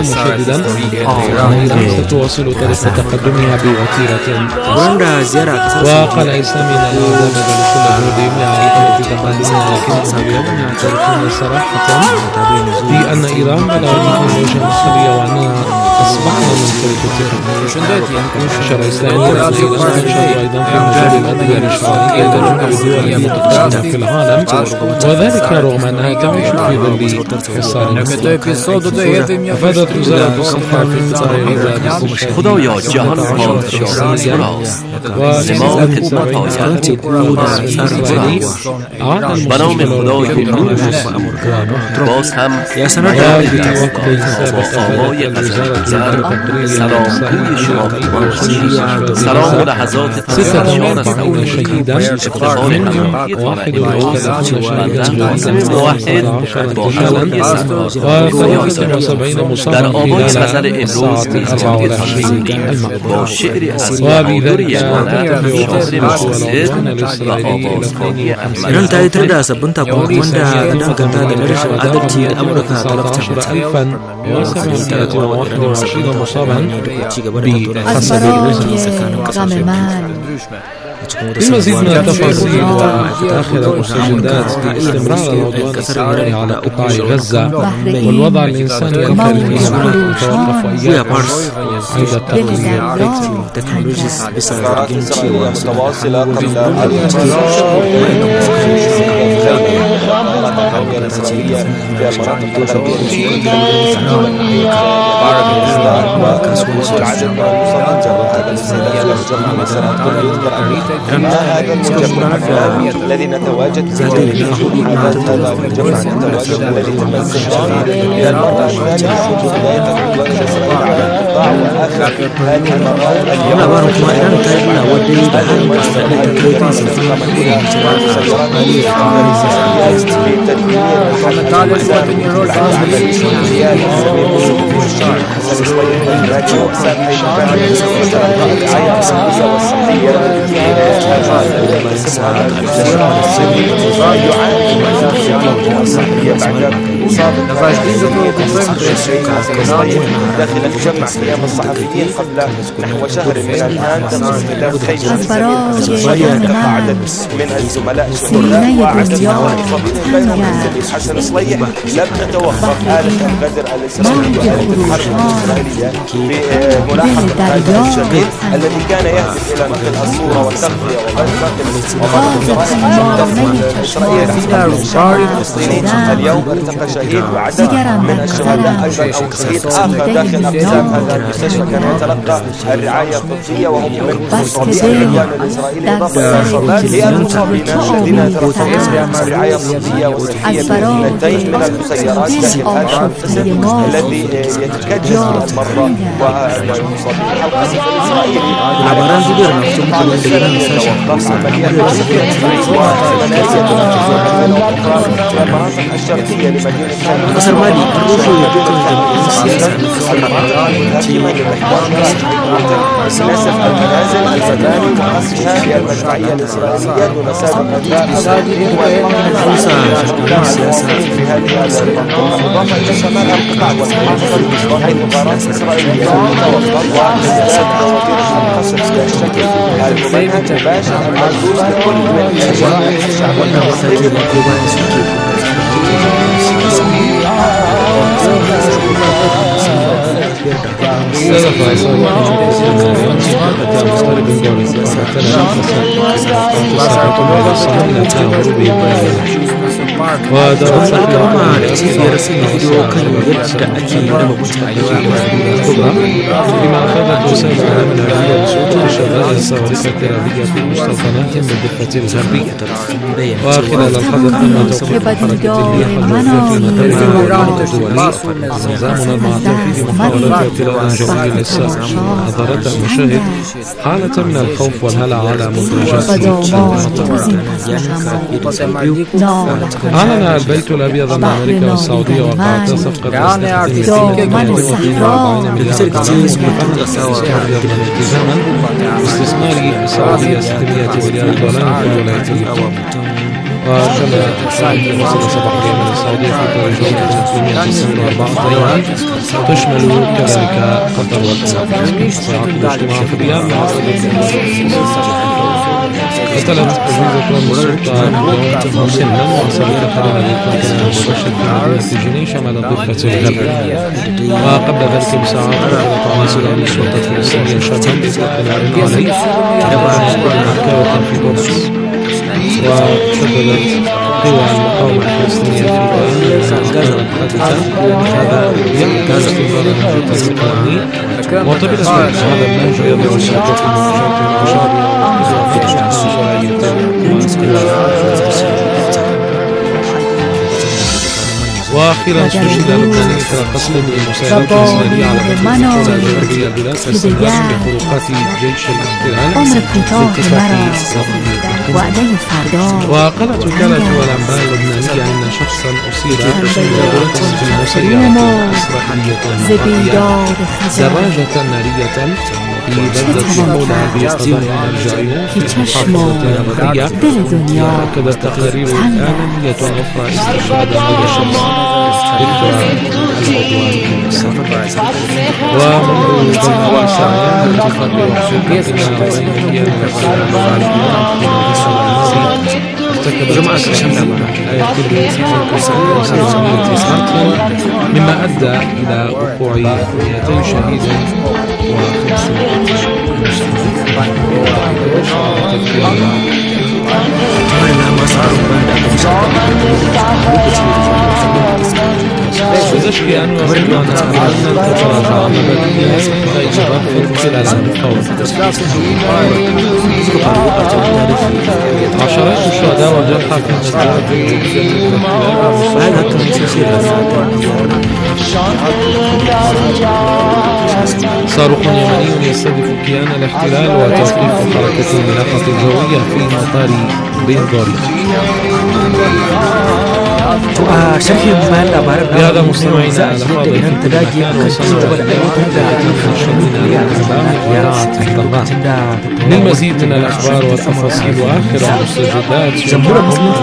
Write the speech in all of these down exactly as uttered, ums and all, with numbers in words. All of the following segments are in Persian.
مشددا أن إيران ستواصل طريق تقدمها بوتيرة. وقال إسلامي أن الأعداء بذلوا كل جهودهم لإعادة تقدمها، لكنهم اليوم يعترفون صراحة بأن إيران بلغت تكنولوجيا مصرية وأنها أصبحنا من أشار إسرائيل إلى أن إيران تنشط أيضا في مجال الأدوية الإشعاعية لجميع الدول المتقدمة في العالم، وذلك رغم أنها تعيش في ظل حصار مصري. أفادت وزارة الصحة في قطاع غزة خدایا جهان پادشاهی راست، زمان خدمت آید به نام خدای نور باز هم مداری از آقای قزل سلام کوی شما پیمان سلام و لحظات تسلیشان از افتخار همراهی واحد در آبای غزل امروز میزبانی خواهیم با شعر اصلی دوری شمانت شاعر مقصد و آوازخوانی Iran ta yi tar da sabbin takunkumin wanda ya danganta da rashin adalci da Amurka ta lafta mata. المزيد من التفاصيل وآخر المستجدات باستمرار العدوان الإسرائيلي على قطاع غزة والوضع الإنساني الكارثي توقف أيام عند التقرير. تكنولوجيا بسبب متواصلة قبل هذا المجمع الذي نتواجد فيه هذا المجمع التواجد الذي تم استنشاقه إلى المرة الثانية منذ بداية العدوان الإسرائيلي على القطاع، وآخر هذه المرات اليوم داخل المجمع قيام الصحفيين قبل نحو شهر من الآن تم استهداف خيمة عدد من الزملاء الشهداء وعدد من بينهم الزميل حسن صليح. لم تتوقف آلة الغدر الإسرائيلية آلة الحرب الإسرائيلية في ملاحقة هذا الشهيد الذي كان يهدف إلى نقل الصورة والتغطية إسرائيل الفلسطيني. اليوم ارتقى شهيد وعدد من الشهداء أيضا أو شهيد آخر داخل أقسام هذا المستشفى كان يتلقى الرعاية الطبية وهم من مصابين العدوان الإسرائيلي. إضافة إلى الشهداء هي المصابين الذين يتلقون الرعاية الطبية والصحية من اثنتين من المسيرات داخل هذا القسم الذي يتكدس المرضى والمصابين. القسم الإسرائيلي المناطق الشرقية لمدينة قصر مالي للأسف المنازل المباني وقصفها في المدفعية الإسرائيلية دون سابق إنذار في هذه المنطقة. إضافة إلى شمال القطاع والمحافظة حيث غارات إسرائيلية وإزداد دوافير القصف بالشكل الممنهج مباشر المردود لكل من شرائح الشعب والمصري. ودراسة في فيديو كان يبدأ أكيد بما أفادت وسائل من العالم بصوت شغال الصواريخ الترابية في مستوطنات بالضفة الغربية. وخلال الحدث تم توقيف حركة الرياح الجوية في المطار الدولي نظامنا مع تنفيذ محاولات اعتراض جوي للسائر. أظهرت المشاهد حالة من الخوف والهلع على مدرجات المطار. أعلن البيت الأبيض أن أمريكا والسعودية وقعتا صفقة باستثمار السعودية ستمائة مليار دولار في الولايات المتحدة. وكما شاهد وصل صباح اليمن السعودية في درجة ثلاثمئة وتسعين وأربعة طيران تشمل كذلك قطر والكويت. سيعقد اجتماع في الرياض مع قتلت أجهزة السلطان مسنا وأصابت خلال الإطلاق المباشر في مدينة جنين شمال الضفة الغربية. وقبل ذلك بساعات قتلت عناصر من الشرطة الفلسطينية شابا بإطلاق نار عليه تبعا للعكاوة في قدس. وشددت قوى المقاومة الفلسطينية في غزة الحادثة هذا يمكن استمرار الهجوم الإقليمي. وطبقا هذا المنهج يضع الشرطة في مواجهة المشاريع واخيرا استشهد لبناني اثر قصف المسيرات الاسرائيليه على منطقه جنوبيه البلاد استهدافا بخروقات جيش الاحتلال وقالت وكاله الانباء اللبنانيه ان شخصا اصيب بقصف المسيرات الاسرائيليه دراجه ناريه في بلدة حولها بقضايا الجريمة في محافظة الغربية. وأكدت تقارير إعلامية أخرى استشهاد هذا الشخص إثر العدوان. ومنذ بضع ساعات اتفاق وثيقة بين الكيان الفلسطيني ارتكب الإسرائيلي آية مما أدى إلى وقوع مئتين شهيد وخمسمائة وتشكي أن وزيران العالم تتراجع مبادئ إجراء خلال المفاوضات. عشرات الشهداء والجرحى في صاروخ يمني يستهدف كيان الاحتلال وتوقيف حركة الملاحة الجوية في مطار بن غوريون. بهذا مستمعينا الأفاضل في كل مكان وصلنا للمزيد من الأخبار والتفاصيل وآخر المستجدات زوروا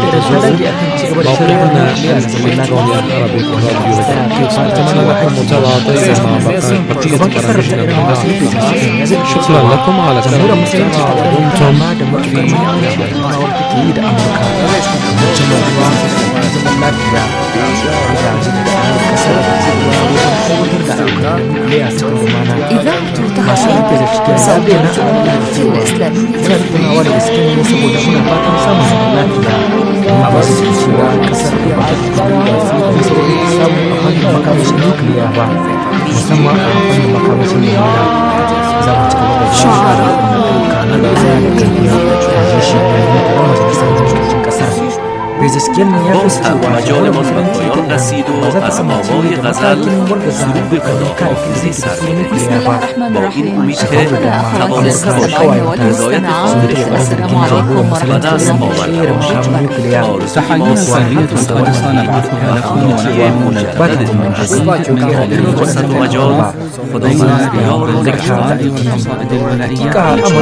موقعنا الإلكتروني العربي راديو. أتمنى لكم متابعة طيبة مع بقية برامجنا من هنا. شكرا لكم على كل المتابعة ودمتم في باز هم مجال مثبت‌هایان رسید و از آوای غزل سرود قضا حافظی سر می‌کنیم. با این امید که توانسته باشیم هدایت خود و دست آورده باشید. آرزوی سریعة قد صنعت هدفون ونحو مجدد من جديد من هذه الفرصة ومجال فضيلة رياض الإحترام والقصائد الولائية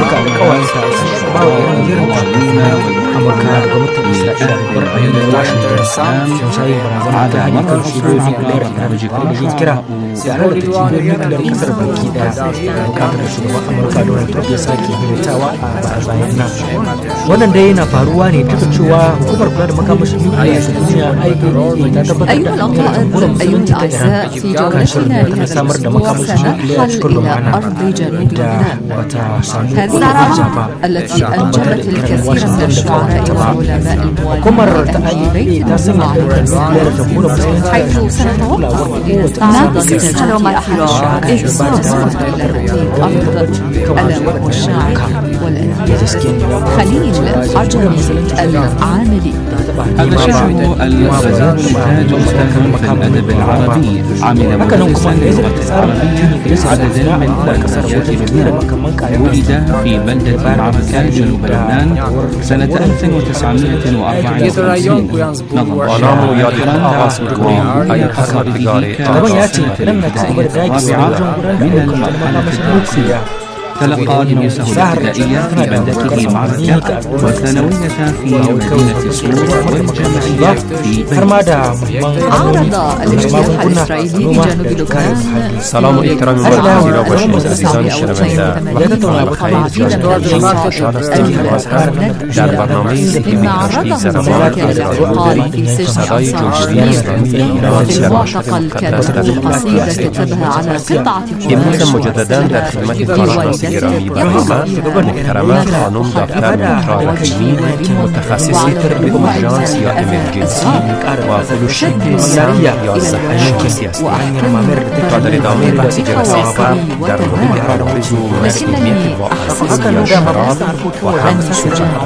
wannan dai yana faruwa ne ta cewa hukumar kula da makamashin nukiliya ta duniya I A E A ta tabbatar أيها الأطفال أيها الأعزاء في جولتنا لنتوسع إلى أرض جنوب لبنان. هذه العجبة التي أنجبت الكثير من الشعراء والعلماء الموالين في بيت المعارض حيث سنتوقف ما تسأل أحد الشعراء التي أرضت ألا والشاعر والأديب خليل عجمي العاملي. هذا شعره الغزال التاج المستخدم في الأدب العربي. عمل مدرسا للغة العربية في عدد من الأنشطة الأولى. ولد في بلدة عبكان جنوب لبنان سنة ألف وتسعمائة وأربعة وخمسين. نظم شعر القرآن والقرآن أي قصائده كانت الرابعة من المرحلة الدراسية. تلقى دروسه الابتدائية في بلدته معركة والثانوية في مدينة سور والجامعية في بيروت. عرض الاجتياح الإسرائيلي بجنوب لبنان سلام و احترام مورد را باشید عزیزان شنونده. وقتی در برنامه تشخیص روابط الإرهابي صدای جمهوری اسلامی ایران وافق الكاتب قصيدة كتبها على قطعة امروز مجددا در خدمت کارشناس گرامی برنامه محترمه خانم دکتر مهران حکیمی متخصصی طب اورژانس یا امرجنسی و فلوشیپ سیاسی یا زحمت سیاسی تا در ادامه بحث جلسه خبر در مورد عوارض و مسئولیت واقعی یا شراب و حمل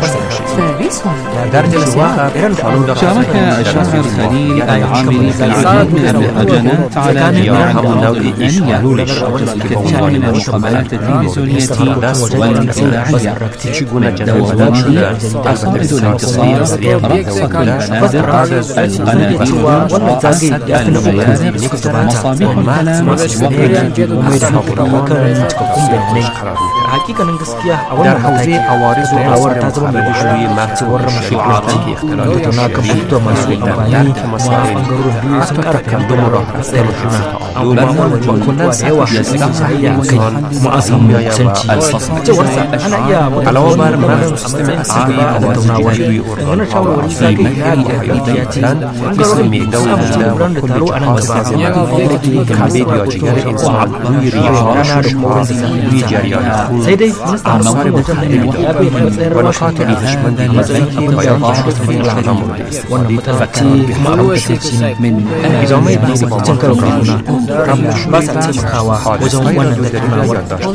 در جلسه خانم شارك الشاعر خليل العامري في العديد من المهرجانات على مياه الإنسانية الكثير من المقابلات التلفزيونية والإذاعية دورانية القصائد الانتصارية رقصة البنادق القناديل رقص الميادق مصابيح الكلام hakikanin gaskiya a wannan حوزه عوارض و آثار مخرب محصول شعارات اختلال تشریعی مزیدن مسائل حتی تقدم و راه رفتن جمع تعادل و کلا یستحقی انسان معصومیت و الفصل علاوه بر نقض سیستم اصلی عوارض جدوی ارگان و في مكان حياتيا مثل معده و معده و كل جهاز عضلي كبد یا جگر انسان روی ریه ششها روی جریان خون آثار مختلف و نکات ارزشمند نزدیک پایان تشخیص شده مورد استفاده و تنبیه من ادامه بحث با ما حادثه های وجود در یادداشت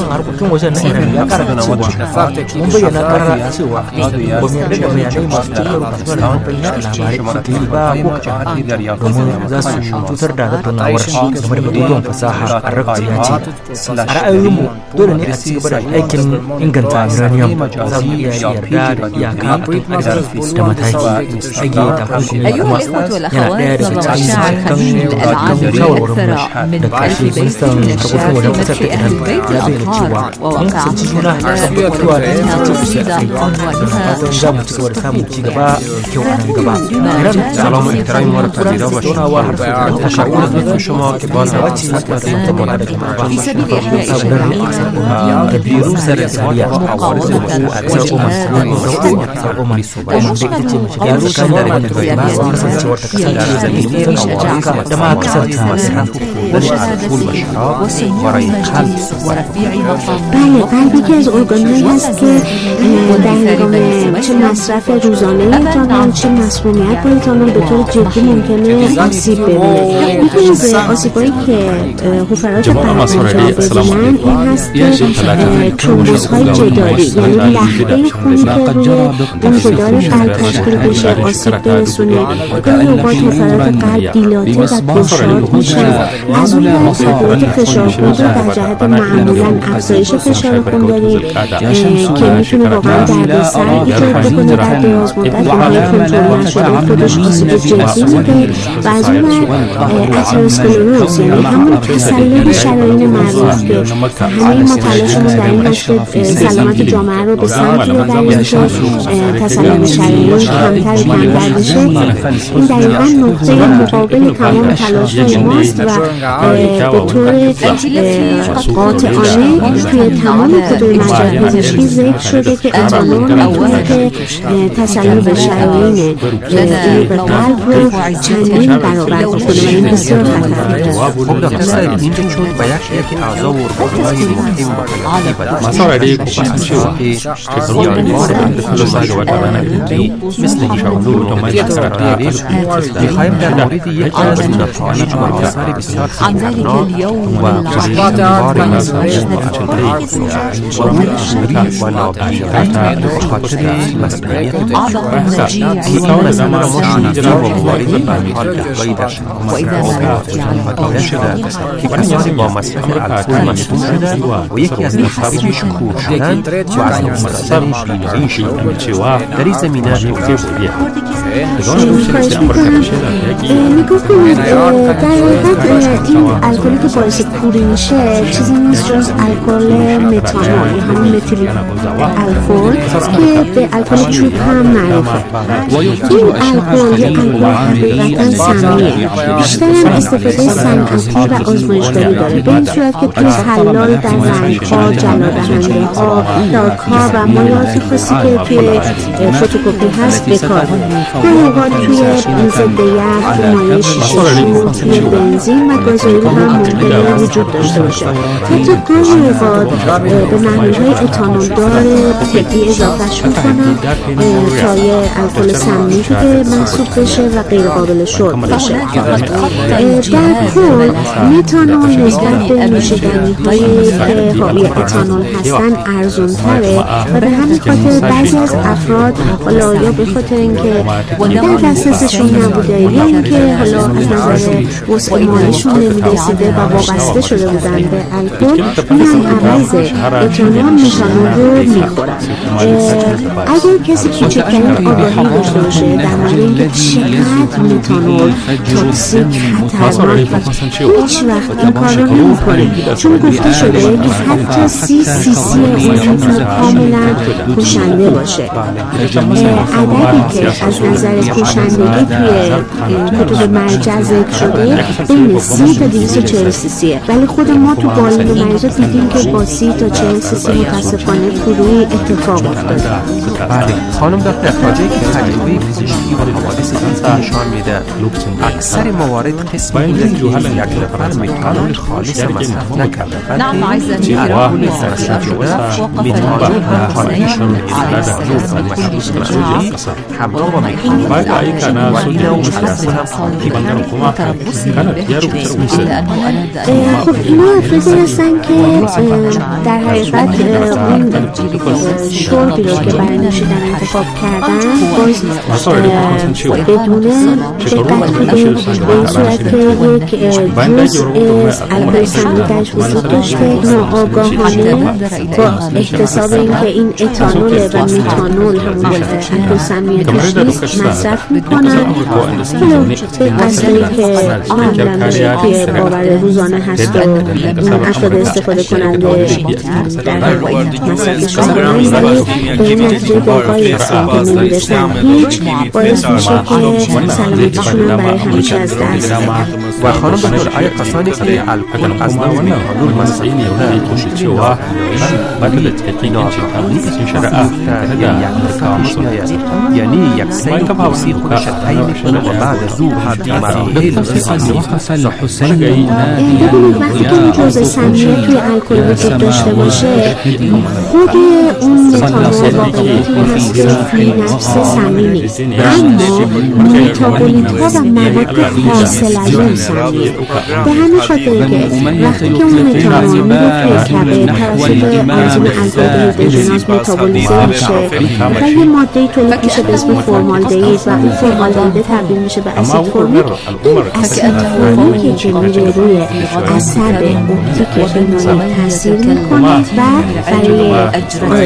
ra'ayoyinmu dole ne a ci gaba da aikin inganta uranium za mu iya yarda da iyaka da mataki rage takunkumi kuma yana ɗaya daga cikin kan shawarwarin da ƙarfi ministan harkokin wajen ƙasar ta iran ya bayyana cewa mun kusanci juna a kan batutuwa da ya ce kusa a kai da fatan za mu ci gaba da samun ci gaba kyau a nan gaba iran سلام و احترام ما را پذیرا باشید. تشکر از شما که باز هم خدمت ما را في سبيل إحياء دیروز در ارتباط با عوارض بله قلبی که از ارگان‌هایی هست که در هنگام چه مصرف روزانه ایتانول چه مسمومیت با ایتانول به طور جدی ممکنه آسیب ببینه. یکی از آسیب‌هایی که حفرات پرونده ببینن این هست که ترومبوزهای جداری یعنی لخته خون که اون جدار قلب تشکیل بشه آسیب برسونه. گاهی اوقات حفرات قلب دیلاته و گشاد میشه. از اون تغییرات فشار خون رو در جهت معمولا افزایش فشار خون داریم که میتونه واقعا دردسر ایجاد بکنه در دراز مدت و برای کنترل نشدن خودش آسیب جدی میده و از اون اتروسکلروز یعنی همون تسلل شرايين معروف به همه ما تلاشمون در این هست که سلامت جامعه رو به سمتی ببریم که تسلل شرايين کمتر و کمتر بشه. این دقیقا نقطه مقابل تمام تلاش ماست و به طور قاطعانه توی تمام کتب مجال پزشکی ذکر شده که اتانول میتونه که تسلل شرايين این به قلب رو چندین برابر بکنه و این بسیار خطرناکه. اینجا چون با یک اعضا و ارگان‌های مهم با حیاتی بدن مسائلی که بسیار لساجة والأمانة مثل شغلول وتمانية سرطان می‌خواهیم در مورد یک از نتایج و آثار بسیار خطرناک و بار مسائل و موری و نابینایی به خاطر مسئولیت می‌توان از آن را مشاهده و مبارزه با حال دهگاهی در شناخت شده که کسانی با مصرف الکل مصدوم شده و یکی از نتایجش کور شدن و از مصرف بینایی شدن در این زمینه توضیح میگفتیم در حقیقت این الکلی که باعث کوری میشه چیزی نیست جز الکل متانول، همون متیل الکل که به الکل چوب هم معروفه. این الکل یک الکل حقیقتا سمیه، بیشتر هم استفاده صنعتی و آزمایشگاهی داره، به این صورت که توی حلال در رنگ‌ها، جلادهنده ها، لاک‌ها و مایعات خاصی که توی فتوکپی هست بکار می‌بره. گاهی اوقات توی ضد یخ، توی مایع شیشه، توی بنزین و گازوئیل هم ممکنه وجود داشته باشه. حتی گاهی اوقات به محلول‌های اتانولدار طبی اضافهش می‌کنن تا یه الکل سمی که محسوب بشه و غیر قابل شرب بشه. در کل متانول نسبت به نوشیدنی‌هایی که حاوی اتانول هستن ارزان‌تره و به همین خاطر بعضی از افراد حالا یا به خاطر اینکه در دسترسشون نبوده یا اینکه حالا از نظر وسع مالیشون نمی‌رسیده و وابسته شده بودن به الکل میان عوض اتانول متانول رو میخورن. اگر کسی کوچکترین آگاهی داشته باشه در مورد اینکه چقدر متانول توکسیک خطرناک و هیچ وقت این کار رو نمی‌کنه، چون گفته شده که حتی سی سی سی اون میتونه کاملا کشنده باشه. عددی که از نظر کشندگی توی کتب مرجع ذکر شده بین سی تا دویست و چهل سی سیه، ولی خود ما تو بالین مریضا دیدیم که با سی تا چهل سی سی متاسفانه کوری اتفاق افتاده. بله خانم دکتر، راجعی که تجربه پزشکی و حوادث جنسی نشان میده اکثر موارد کسی بوده که یک نفر متانول خالص مصرف نکرده، نعم عزیزتي الكل مصرف شده متانول و حالتشون ازداد همراه با متانول و این نوع مصرف خب اینا افرادی هستن که در حقیقت اون شربی رو که برای نوشیدن انتخاب کردن باز بدون دقت بوده، به این صورت که یک جزء الکل سمی درش وجود داشته، ناآگاهانه با احتساب اینکه این اتانول و متانول همون الکل سمی توش نیست مصرف میکنن. حالا به قصدی که معمولا توی باور روزانه هست و اون افراد استفاده کننده در مصرفش میکنن، ولی به این نتیجه دلخواهی رسیدن که نمیرسن هیچ باعث میشه که سلامتیشون هم برای همیشه از دست بدن. و خانم دکتر آیا کسانی که الکل از نوع متانول مصرف میکنن اینا یعنی یک سیل توصیل خودش تایی میکنه و بعد از او مراحل ببینید وقتی که این جزء سمیه توی الکل وجود داشته باشه خود اون متانول واقعیتی هست که فی نفس سمی نیست، اما متابولیت ها و مواد حاصل از اون سمیه. به همین خاطر که وقتی که اون متانول میره توی کبد توسط آنزیم الکالدهیدروژناز متابولیزه میشه و یه ماده‌ای تولید میشه به اسم فرمالدهید و اون فرمالدهید تبدیل میشه به اسید فرمیک. این اسید فرمیکی که میره روی عصب اپتیک بینایی تاثیر میکنه و برای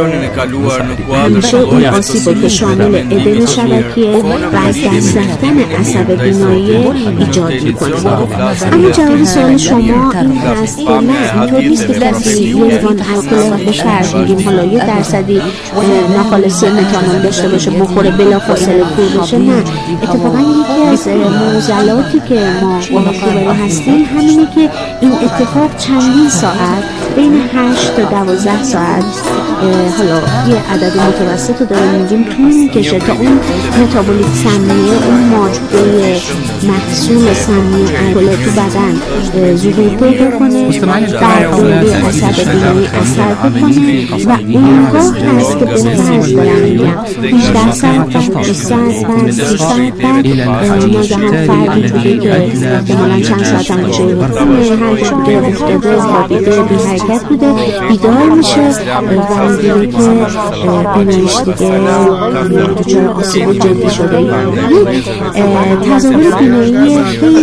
همیشه اون آسیب که شامل ادم شبکیه و از دست رفتن عصب بینایی ایجاد میکنه. اما جواب سوال شما این هست که نه اینطور نیست که کسی یه لیوان الکل به فرض میگیم حالا یه درصدی ناخالص متانول داشته باشه بخوره بلافاصله کور بشه. نه، اتفاقا یکی از معضلاتی که ما مخاطب هستیم همینه که این اتفاق چندین ساعت بین هشت تا دوازده ساعت حالا یه عدد متوسط رو داره میگیم طول میکشه تا اون متابولیت سمیه اون ماده محصول سمی الکل تو بدن ظهور پیدا کنه بر دوری عصب بینایی اثر بکنه و اونگاه هست که به فرض دارم میگم هجده ساعت تا بیست ساعت بعد سی ساعت بعد ناگهان فردی بوده که احتمالا چند ساعت هم میشه بخونه هر جا بوده افتاده خوابیده بی حرکت بوده بیدار میشه و میگیره که بینایش دیگه دچار آسیب جدی شده یک تظاهر بینایی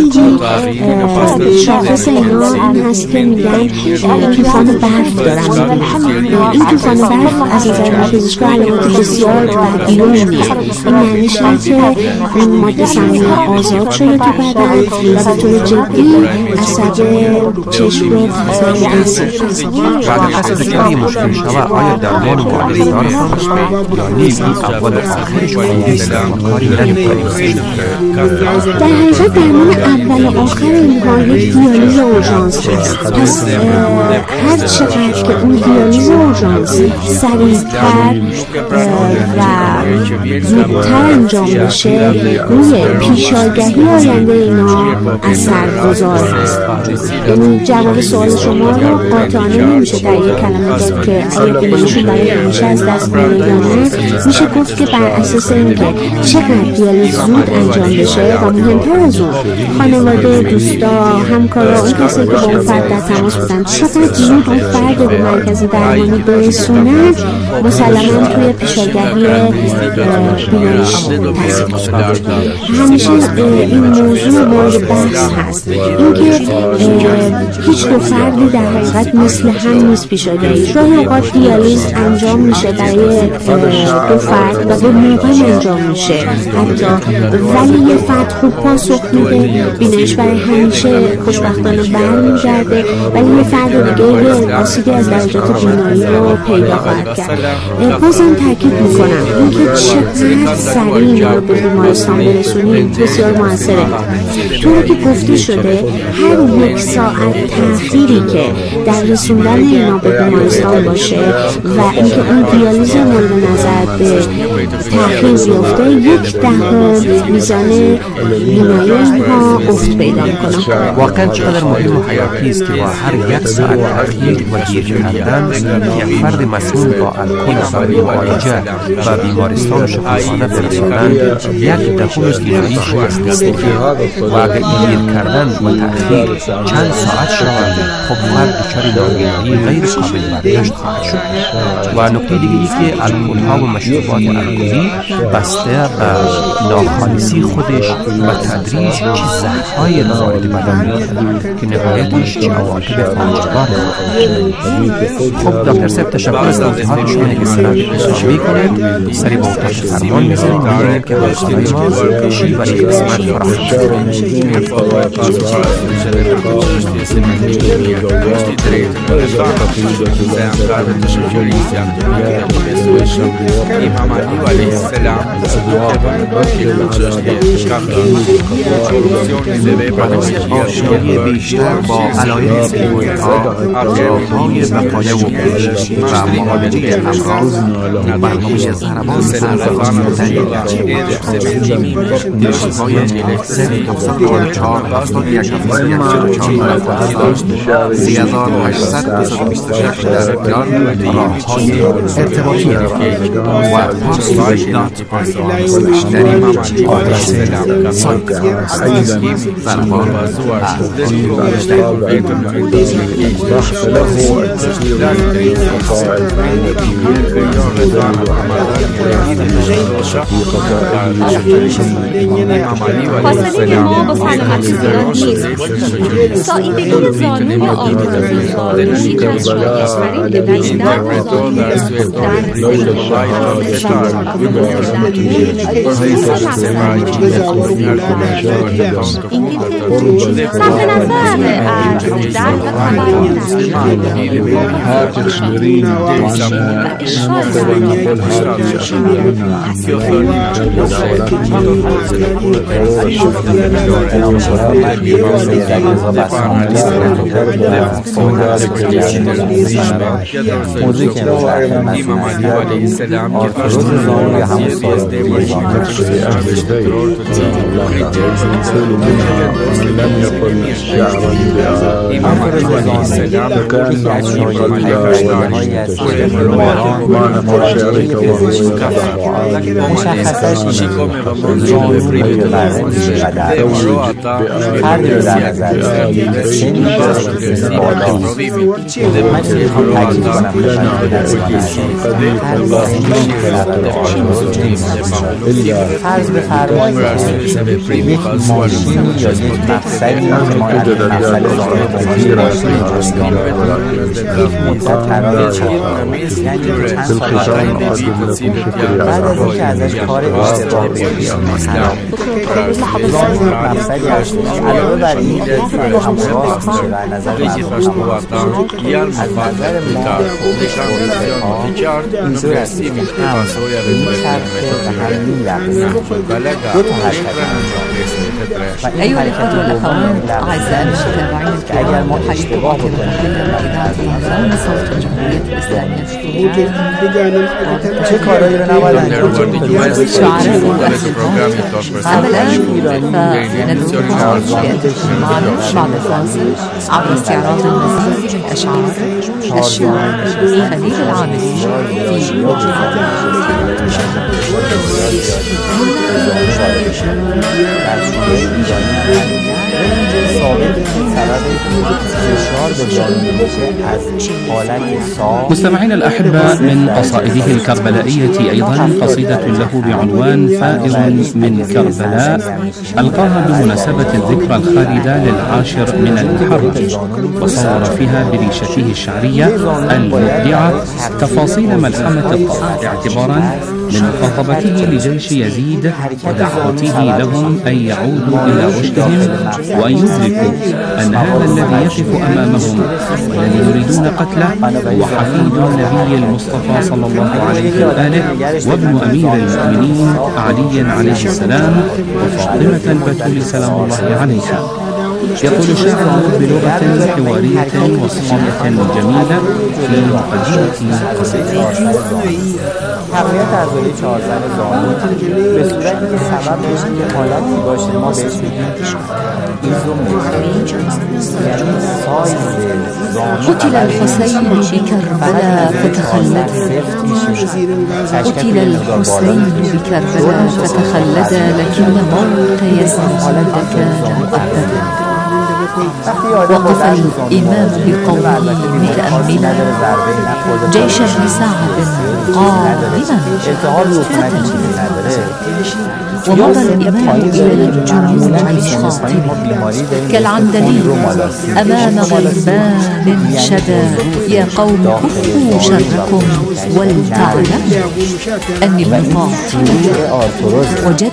خیلی شاخص اینا این هست که میگن طوفان برف دارن. این طوفان برف از نظر پزشکی علامات بسیار بدیون میاد. این معنیش اینه که این ماده سمی آزاد شده تو بدن و به طور جدی عصب چشم رو تحت بعد از دچار مشکل شود آیا درمان معالجه دارد یا نیز اول و آخرش نیست کاری نمی‌کنید؟ در حقیقت درمان اول و آخر اینها یک دیالیز اورژانس هست. پس هر چقدر که اون دیالیز اورژانس سریع‌تر و زودتر انجام بشه روی پیشاگهی آینده اینا اثرگذار هست. یعنی جواب سوال شما رو قاطعانه نمیشه در یک کلمه داد که آیا بیماریشون برای همیشه از دست بره یا نه. میشه گفت که بر اساس اینکه چقدر دیالیز زود انجام بشه و مهمتر از اون خانواده، دوستا، همکارا، اون کسی که با اون فرد در تماس بودن چقدر زود اون فرد رو به مرکز درمانی برسونن مسلماً توی پیشاگهی بیماریش تاثیر گذاره. همیشه این موضوع مورد بحث هست، اینکه هیچ دو فردی در حقیقت مثل هم نیست پیشاگهی. گاهی اوقات دیالیز انجام میشه برای دو فرد و به موقع انجام میشه حتی، ولی یه فرد خوب پاسخ میده، بینایش برای همیشه خوشبختانه برمیگرده، ولی یه فرد دیگه یه آسیبی از درجات بیماری رو پیدا خواهد کرد. بازم تاکید میکنم اینکه چقدر سریع اینا رو به بیمارستان برسونیم بسیار موثره. طوری که گفته شده هر یک ساعت تأخیری که در رسوندن اینا به بیمارستان باشه و اینکه اون دیالیز مورد نظر به تأخیر بیفته یک دهم میزان بیماری اینها افت پیدا میکنه. واقعا چقدر مهم و حیاتی است که با هر یک ساعت تأخیر و دیر کردن یک فرد مسئول با الکل و معالجه و بیمارستان شفاخانه برسانند یک دهم بیماریش از دست میره و اگر دیر کردن و تأخیر چند ساعت شود خب فرد دچار نابینایی غیر قابل برداشت خواهد شد. و نکته دیگه ای که الکل ها و مشروبات الکلی بسته به ناخالصی خودش و تدریج چه زهرهایی را وارد بدن می‌کند که نهایتش چه عواقب فاجعه‌بار خب دکتر صاحب تشکر از توضیحات شما که استراحت پیشنهاد می‌کنید. سری با اتاق فرمان می‌ذاریم می‌بینیم که همکارای ما شی برای خدمت فراهم آشنایی بیشتر با علایق سیرویدها، راه‌های وقایع و پیش و معالجه امراض، برنامه ضربان سرطان تلفن‌های صفر هفتصد و چهار هفتاد و یک هفتاد و یک چهار سی هزار و هشتصد و بیست و شش در اختیار راه‌های ارتباطی و پارسیش دات در این آدرس سایت ضربان فاصله ما با سلامتی زیاد نیست. ساییدگی زانوی آرتوزی خارجی از شما کشوری که در این در صرف نظر از درد موضوعی که امروز در خدمت هستیم آرتروز زانوی همسایه‌ای مشخصش زانوی برده میشه و در فردی رو در نظر بگیرید سنی داره بالا من میخوام تاکید کنم خدمت درستان عزیز هر واحدی که فرض بفرمایید یک ماشین یا یک مفصلی که ما از مفصل زانوی بومانی راستی انجام یک مدت قرار یعنی چند سال بعد از اینکه ازش کار اشتباه بگیریم مثلا زانوی مفصلی هست که علاوه بر این همراه میشه و از نظر از نظر ما اینطور است که هم میچرخه و هم میلغزه دو تا حرکت انجام. أيها الأخوة والأخوات أعزائي المتابعين که اگر ما اشتباه بکنیم صوت الجمهورية الإسلامية چه کارهایی رو نباید انجام بدیم؟ أما الآن فندعوكم معنا بعد الفاصل عبر استعراض المزيد من أشعار الشاعر خليل العامري مستمعينا الأحبة، من قصائده الكربلائية أيضا قصيدة له بعنوان ثائر من كربلاء ألقاها بمناسبة الذكرى الخالدة للعاشر من المحرم، وصور فيها بريشته الشعرية المبدعة تفاصيل ملحمة الطائف اعتبارا من مخاطبته لجيش يزيد ودعوته لهم أن يعودوا إلى رشدهم وأن يدركوا أن هذا الذي يقف أمامهم والذي يريدون قتله هو حفيد النبي المصطفى صلى الله عليه وآله وابن أمير المؤمنين علي عليه السلام وفاطمة البتول سلام الله عليها. يقول الشاعر بلغة حوارية وصية جميلة في مقدمة قصيدته: تقویت عضله چهار زن زانو به صورتی که سبب بشه که حالتی باشه ما بهش بگیم ایزومتری، یعنی سایز زانو قتل الحسين بكربلاء فتخلد قتل الحسين بكربلاء فتخلد لكن موت يزيد كان مؤبدا. وقف الإمام بقوله متأملا جيش ابن سعد قادما ومضى الإمام إلى الجنود الخاطب كالعندليب أمام غلبان شدا يا قوم كفوا شركم ولتعلموا أني المقاتل وجدي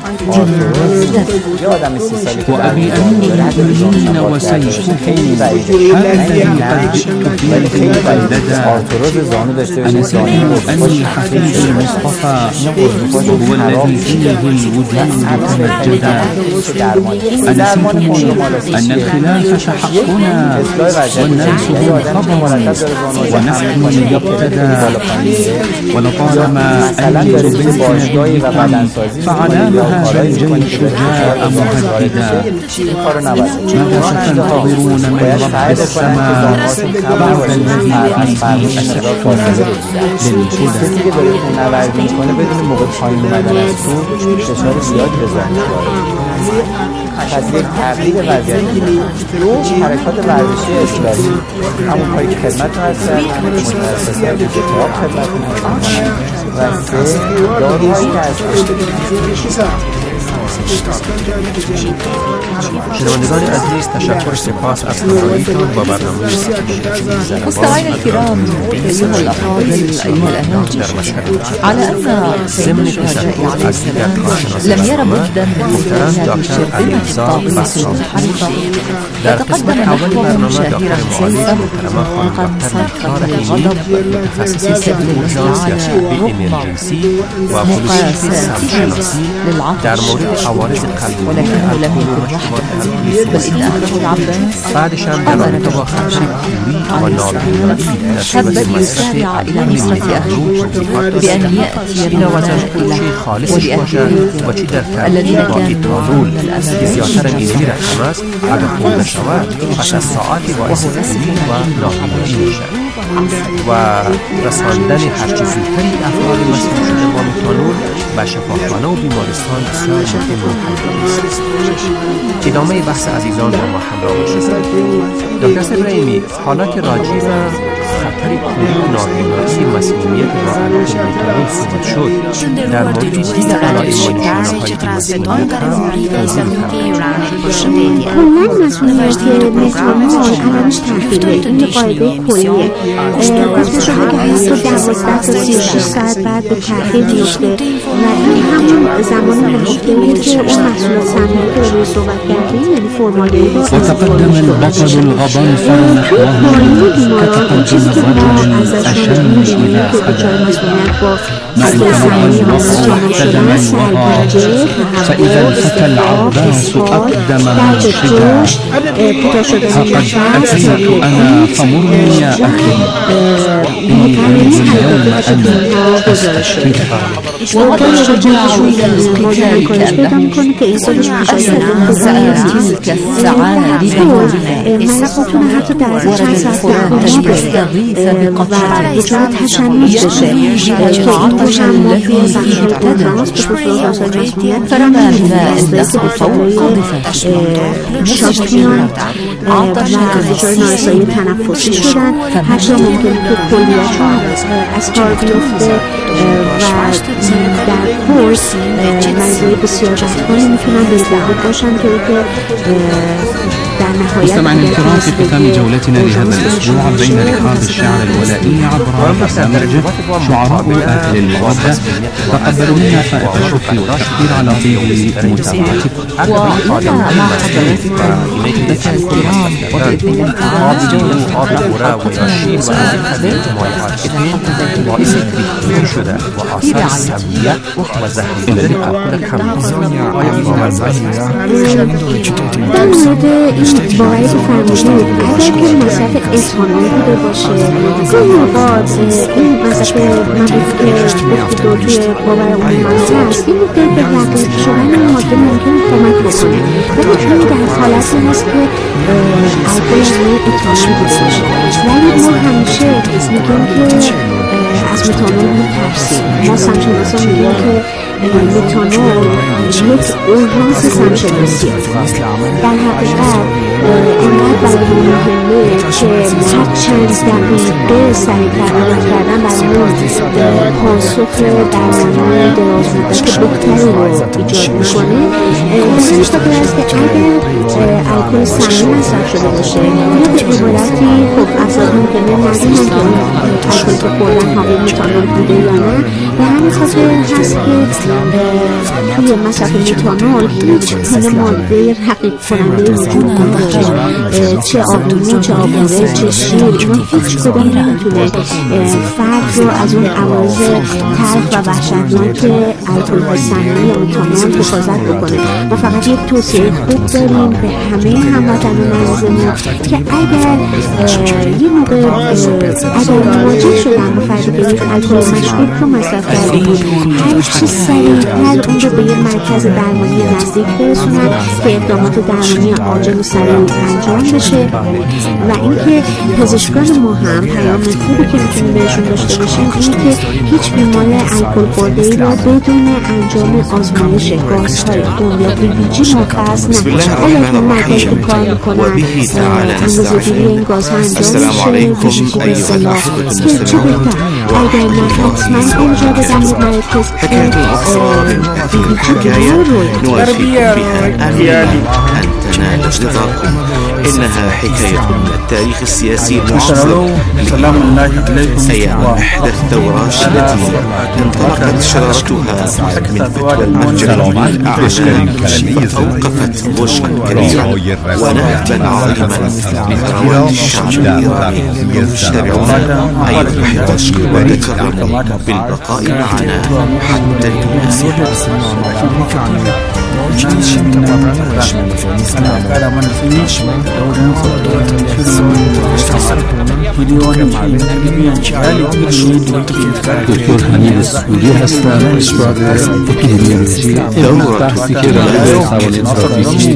المستف وأبي أمير المؤمنين وسيفه هذا الذي قد جئت فيه مقلدا أنسيتم أني حفيد المصطفى وهو الذي فيه الوجود تمجدا. أنسيتم أن الخلافة حقنا والناس هم خبر ونحن يقتدى ولطالما أنجز بنت نبيكم فعلام هذا الجيش جاء مهددا. ماذا ستنتظرون من رب السماء بعد الذي فيه أسعتم للهدى. پس یک تغییر وضعیتی دو حرکات ورزشی اصلاحی همون کاری که خدمتتون هستن متخصصان کتاب خدمتتون هستن و سه داروهایی که از شنوندگان عزیز، تشکر سپاس از همراهیتان با برنامه مستمعينا الكرام أيها الأفاضل أيها الأناجم، على أن سيدنا الشهداء عليه السلام لم ير بدا من هذه الشرذمة الطاغية المنحرفة فتقدم نحوهم شاكرا سيفا وقد صرخ بالغضب بسبيل الله على رغم مقاساته للعطش ولكنه لم يكن وحده، بل إن أخذه العباس أمر حب يسارع إلى نصرة أخيه بأن يأتي بالمنازل ولأهله الذين كانوا من الأمر اگر خود نشود پس از ساعتی باعث تسلیم و ناپدری میشد و رساندن هرچه زودتری افراد مسئول شده با متانول و شفاخانه و بیمارستان بسیار مهم و حیاتی است. ادامه بحث عزیزان با ما همراه باشید. دکتر ابراهیمی، حالا که راجع به خطر کرونا نابینایی مسمومیت با الکل میتانول ثابت شد. در مورد دیگر علائم منشانه‌های مسمومیت کلاً مسئولیت متانول علمش تحقیقه. این قاعده کلیه. گفته شده که حتی دوازده تا سی و شش ساعت بعد به تأخیر میفته و این همون زمان مشکلیه که اون محصولات صنعتی که روی صحبت کردیم یعنی فرمالیت وتقدم البطل الغضنفر نحوه كتقدم رجل أشم إذا خدم ما إن رأى النصر احتدم الوغى فإذا الفتى العباس أقدم مرشدا فقد أتيت أنا فمرني يا أخي إني أريد اليوم أن أستشفيها. وقد شجاع بذلك تلك السعادة ورد الفرات يستغيث بقطرة العطش الذي ارتدى فرمى الماء النخل فوق شاکیان و دچار نارسایی تنفسی شدن. هر جا ممکنه که کلیه‌شون از کار بیفته و در کورس مریضای بسیار بدخوانی میتونن بزرگ باشن که مستمعينا الكرام، في ختام جولتنا لهذا الأسبوع بين رحاب الشعر الولائي عبر برنامج شعراء أهل المودة، تقبلوا منا فائق الشكر والتقدير على طيب متابعتكم. وإلى مع حضراتكم أحبتنا الكرام این باوری که فرمودید اگر که مصرف اتانول بوده باشه گاهی اوقات این مصرف مربوط که گفتید و توی باور عمومی هست این مقدار به رقیق شدن این ماده ممکنه کمک بکنه، ولی این در حالتی هست که الکل از روی اتانول بوده باشه. ولی ما همیشه میگیم که از متانول میترسیم. ما سمشناسا میگیم که متانول یک اورژانس سمشناسیه. در حقیقت اینقدر برای مهمه که هر چند دقیقه سریع‌تر عمل کردن برای پاسخ درمانی دراز مدت بهتری رو ایجاد میکنه. به همین خاطر است که اگر الکل سمی مصرف شده باشه یا به عبارتی خب افراد ممکنه ندونن که الکل که خوردن حاوی متانول بوده یا نه. به همین خاطر هست که توی مصرف متانول هیچ گونه ماده رقیق کننده وجود نداره، چه آبلیمو چه آبلیمو چه شیر، اینا هیچ کدوم نمیتونه فرد رو از اون عوارض تلخ و وحشتناک الکل سمی یا متانول حفاظت بکنه. ما فقط یک توصیه خوب داریم به همه هموطنان عزیزمون که اگر یه موقع اگر مواجه شدن با فردی که یک الکل مشروب رو مصرف کرده بود، هر چی سریع‌تر اون رو به یه مرکز درمانی نزدیک برسونن که اقدامات درمانی عاجل و سریع انجام بشه. و اینکه پزشکان ما هم پیام خوبی که میتونیم بهشون داشته باشیم اینه که هیچ بیمار الکل خورده‌ای را بدون انجام آزمایش گازهای خون یا بی بی جی مرخص نکنه. اگر که مرکز که کار میکنن اندازه‌گیری این گازها انجام میشه بی بی جی به اصطلاح که چه بهتر. اگر نه حتما اینجا بدن به مرکز که بی بی جی نوافيكم بها آملين أن تنال رضاكم. إنها حكاية من التاريخ السياسي المعاصر أيام إحدى الثورات التي انطلقت شرارتها من فتوى المرجع الأعلى فأوقفت غشا كبيرا ونهبا عظيما لثروات الشعب الإيراني. تابعونا أيها الأحبة وتكرموا بالبقاء معنا حتى النهاية. دکتر حمید سعودی هستم، اپیدمیولوژی بحثی که در سوال ترافیکی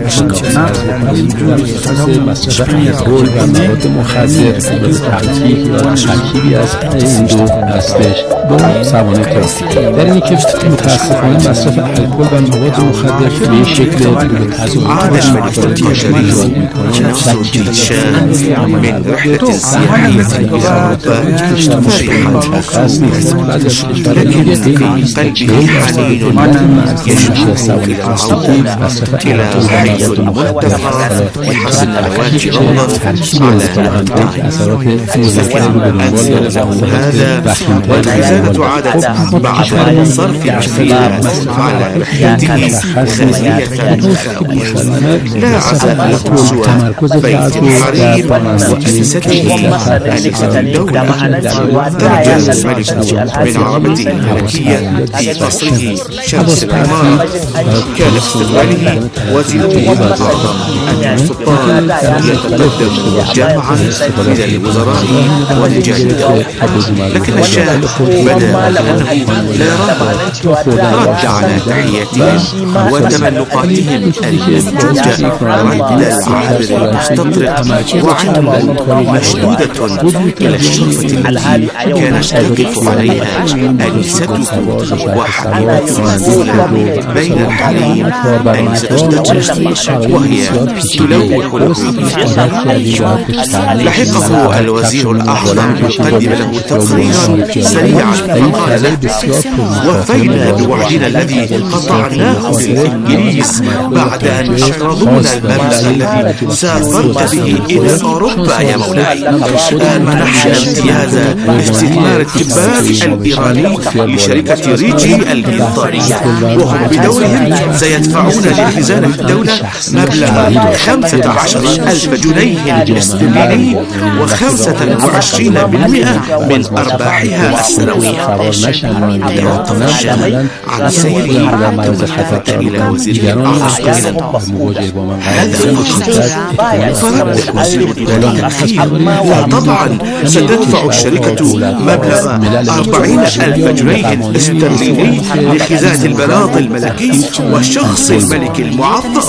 مصرف الکل و مواد مخدر ترکیب یا ترکیبی از این دو هستش با سوانح ترافیکی. در اینی که متاسفانه مصرف الکل و مواد مخدر به یک شکل تضاد الملك القاجاري ناصر الدين شاه من رحلة سياحية إلى أوروبا فرحا، لكن في قلبه حنين يشتاق إلى العودة إلى حيث المنتقى وحسن الأواتي روضة على مقطعه. أنزل له هذا والخزانة عادت بعد صرف عشرين على رحلته خالية خاوية، لا عزاء له سوى بيت حرير مؤسسته آنسة الدولة. ترجع الملك من عربته الملكية في قصره شمس العمارة. كان في استقباله وزير الأعظم أمين السلطان يتقدم جمعا من الوزراء والجالية، لكن الشاه بدا أنه لا يراهم. رد على تحياتهم وتملقاتهم الممتوجة رد العابر المستطرق، وعنده مشدودة إلى الشرفة التي كانت تقف عليها أنسته وحبيبته الأولى بين الحريم أنسة الدجاج، وهي تلوح له. لحقه الوزير الأعظم يقدم له تقريرا سريعا فقال له: وفينا بوعدنا الذي قطعناه للإنجليز بعد أن أقرضونا المبلغ الذي سافرت به إلى أوروبا يا مولاي. منحنا امتياز استثمار التباك الإيراني لشركة ريجي البريطانية، وهم بدورهم سيدفعون لخزانة الدولة مبلغ خمسة عشر ألف جنيه استرليني وخمسة وعشرين بالمئة من أرباحها السنوية. توقف الشاه عن سيره ثم التفت إلى وزير الأعظم. هذا فرد الوزير بطريقة خير: لا طبعا، ستدفع الشركة مبلغ أربعين ألف جنيه استرليني لخزانة البلاط الملكي وشخص الملك المعظم.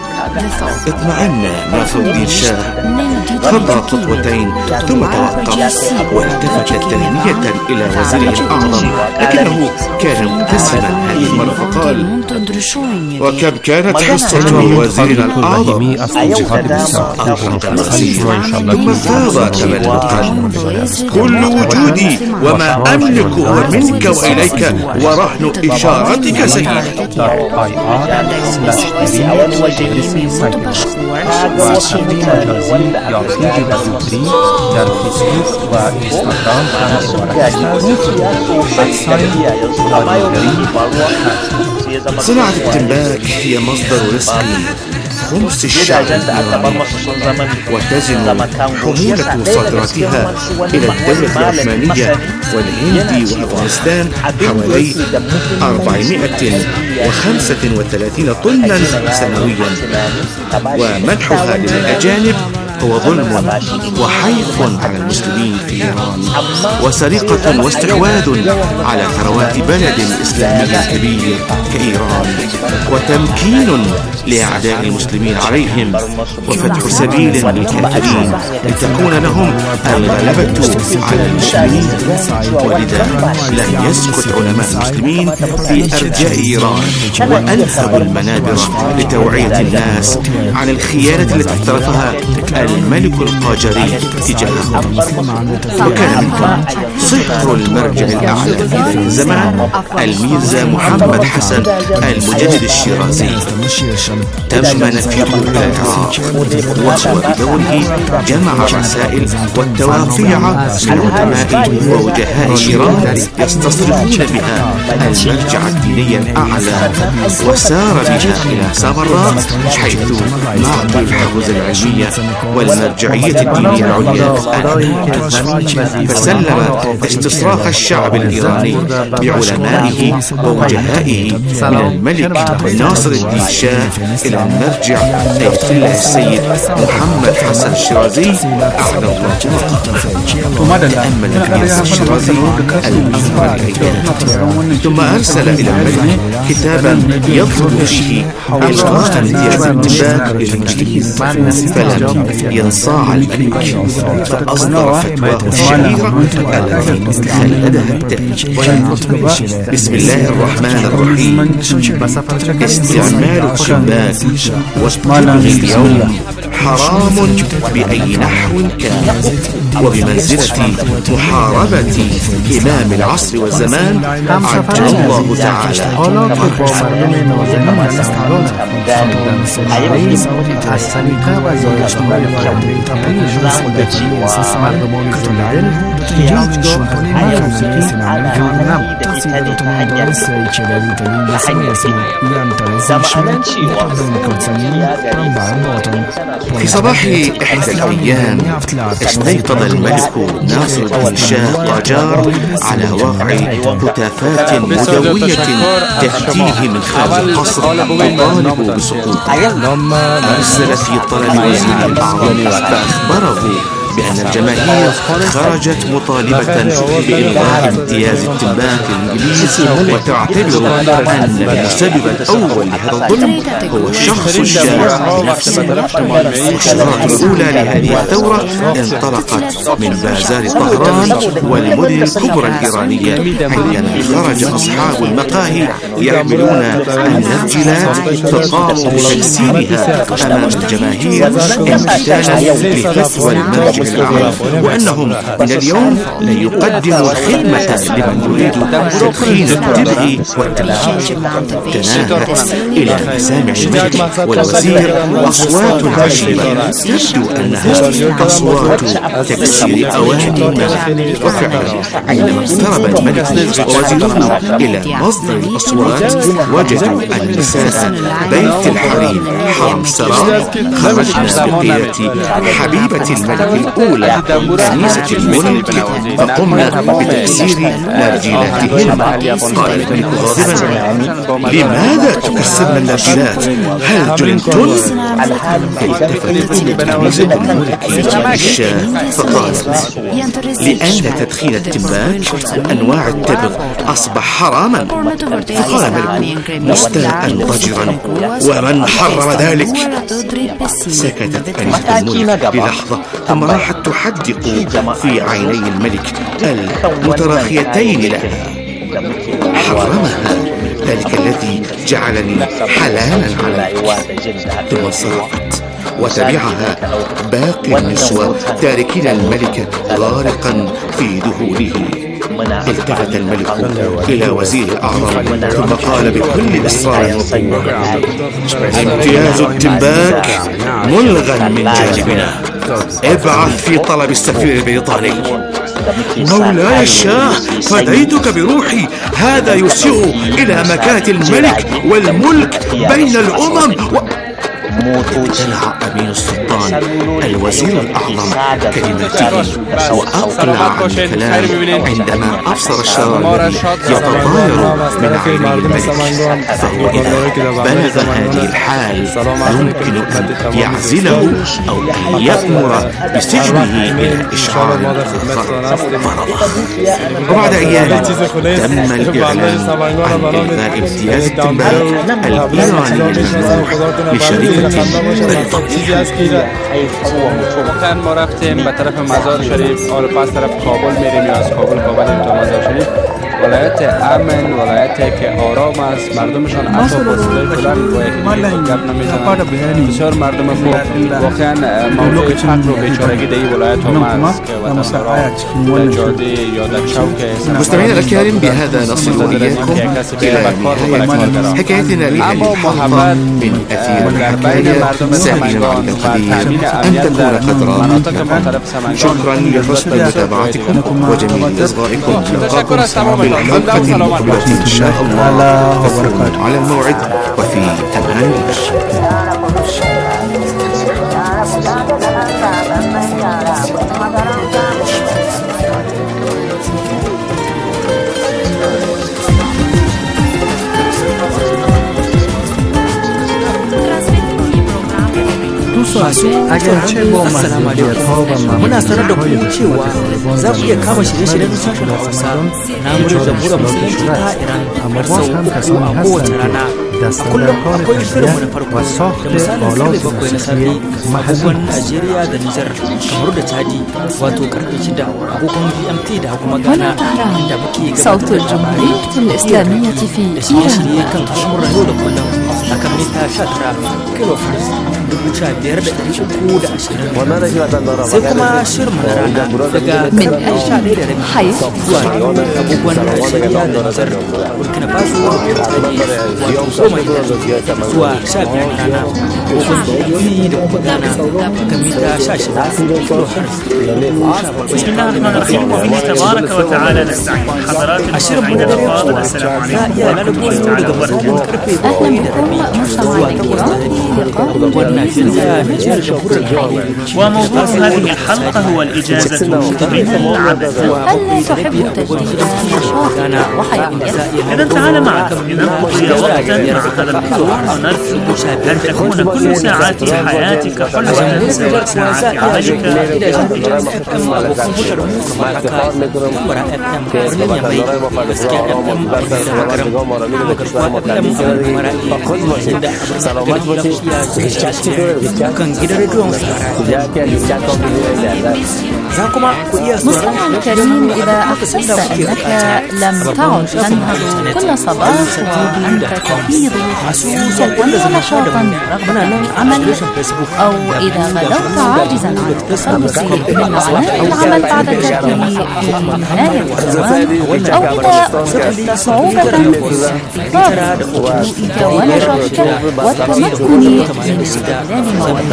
اطمأن ناصر الدين شاه، خطى خطوتين ثم توقف والتفت تهنئة إلى وزيره الأعظم، لكنه كان مبتسما هذه المرة فقال: وكم كانت حصة وزيرنا الأعظم؟ أضحك الوزير ثم فاض تملقا: كل وجودي وما أملك هو منك وإليك ورهن إشارتك سيدي. صناعة التمباك هي مصدر رزق خمس الشعب الإيراني، وتزن حمولة صادراتها إلى الدولة العثمانية والهند وأفغانستان حوالي أربعمائة وخمسة وثلاثين طنا سنويا، ومنحها للأجانب هو ظلم وحيف على المسلمين في إيران، وسرقة واستحواذ على ثروات بلد إسلامي كبير كإيران، وتمكين لأعداء المسلمين عليهم، وفتح سبيل للكافرين لتكون لهم الغلبة على المسلمين. ولذا لم يسكت علماء المسلمين في أرجاء إيران وألهبوا المنابر لتوعية الناس عن الخيانة التي اقترفها الملك القاجاري تجاههم. وكان منهم صهر المرجع الأعلى في ذلك الزمان الميرزا محمد حسن المجدد الشيرازي، تم نفيه إلى العراق، وهو بدوره جمع الرسائل والتوقيع من علماء ووجهاء إيران يستصرفون بها المرجع الديني الأعلى، وسار بها إلى سامراء حيث معطي الحوزة العلمية والمرجعية الدينية العليا الآن، فسلم استصراخ الشعب الإيراني بعلمائه ووجهائه من الملك ناصر الدين شاه إلى المرجع آية الله السيد محمد حسن الشيرازي أعلى الله مقامه. تأمل الميرزا الشيرازي الأمر الأيام، ثم أرسل إلى الملك كتابا يطلب فيه إلغاء امتياز التباك للمسلمين، فلم ينصاع الملك، فأصدر فتواه الشهيرة التي خلدها التاج. بسم الله الرحمن الرحيم. استعمال الشباك والطبغ اليوم حرام بأي نحو كان، وبمنزلة محاربة إمام العصر والزمان عجل الله تعالى. في صباح إحدى الأيام استيقظ الملك ناصر الدين شاه قاجار على وقع هتافات مدوية تأتيه من خارج القصر تطالب بسقوطه. أرسل في طلب وزير الأعظم فأخبره بأن الجماهير خرجت مطالبة بإلغاء امتياز التنباك الإنجليزي، وتعتبر أن المسبب الأول لهذا الظلم هو الشخص الشاذ نفسه. الشهرة الأولى لهذه الثورة انطلقت من بازار طهران والمدن الكبرى الإيرانية، حينما خرج أصحاب المقاهي يحملون النرجلات تقام بتكسيرها أمام الجماهير امتثالا لفتوى المرجع الأعلى، وأنهم من اليوم لن يقدموا خدمة لمن يريد تدخين التبغ والتمشيج. تناهت إلى مسامع الملك والوزير أصوات عجيبة تبدو أنها أصوات تكسير أواني الماء. وفعلا عندما اقترب الملك ووزيره إلى مصدر الأصوات وجدوا أن نساء بيت الحريم حرم السرار خرجن بقيادة حبيبة الملك الأولى كنيسة الملك فقمنا بتكسير نرجيلاتهن. قال الملك غاضبا: لماذا تكسرن النرجيلات؟ هل جننتن؟ التفتت كنيسة الملك الشاه فقالت: لأن تدخين التنباك وأنواع التبغ أصبح حراما. فقال الملك مستاء ضجرا: ومن حرم ذلك؟ سكتت كنيسة الملك للحظة ثم راحت تحدق في عيني الملك المتراخيتين لها. حرمها ذلك الذي جعلني حلالا عليك. ثم انصرفت وتبعها باقي النسوة تاركين الملك غارقا في ذهوله. التفت الملك إلى وزير الأعظم ثم قال بكل إصرار وقوة: امتياز التنباك ملغى من جانبنا، ابعث في طلب السفير البريطاني. مولاي الشاه فديتك بروحي، هذا يسيء إلى مكانة الملك والملك بين الأمم. و... ابتلع أمين السلطان الوزير الأعظم كلمته وأقلع عن الكلام عندما أبصر الشرار الذي يتطاير من عيني الملك. فهو إذا بلغ هذه الحال يمكن أن يعزله أو أن يأمر بسجنه إلى إشعار آخر فرضه. وبعد أيام تم الإعلان عن إلغاء امتياز التنباك الإيراني الممنوح لشركة چیزی است که وقتا ما رفتیم به طرف مزار شریف اور پس طرف کابل میریم یا از کابل کابل تا مزار شریف. ولایت امن، ولایتی که آرام است، مردمشان اصلا فاصله بلند و گپ نمیزنند. بسیار مردم خوب. واقعا موضوع فقر و بیچارگی در این ولایت هم است که وطن‌داران در جاده یا در چوک. مستمعينا الكرام، بهذا نصل إليكم إلى نهاية حكايتنا لهذه الحلقة من أثير الحكاية. سعينا عليك القدير أن تكون قد رأيتنا. شكرا لحسن متابعتكم وجميل إصغائكم. نلقاكم بالحلقة المقبلة إن شاء الله. تكونوا على الموعد وفي أمان الله. agarce ba muna sanar da ku cewa za ku iya kama shirye-shiryen sashen Hausa na muryar jamhuriyar musulunci ta Iran a kowace rana دستاندرکار تربیت و ساخت آلات موسیقی محلی هنا طهران صوت الجمهورية الإسلامية في إيران. من أجل حيث بسم الله الرحمن الرحيم. وبه تبارك وتعالى نستعين. حضرات المستمعين الأفاضل، السلام عليكم ورحمة الله تعالى وبركاته. أهلا بكم مستمعينا الكرام في لقاء جديد. وموضوع هذه الحلقة هو الإجازة من العمل. هل تحب تجديد نشاطك وحيويتك؟ إذا تعال معكم لنقضي وقتا مع هذا الموضوع ونرجو أن تكون كل ساعات حياتك حلوة سواء ساعات عملك مستمع الكريم، إذا أحسست أنك لم تعد تنهض كل صباح وأنت تفيض سلوا ونشاطا رغبة عمل، أو إذا غدوت عاجزا عن التخلص من عناء العمل بعد تركه في نهاية الدوام، أو إذا وجدت صعوبة في احتفاظ بهدوئك ونشاطك والتمكن من استغلال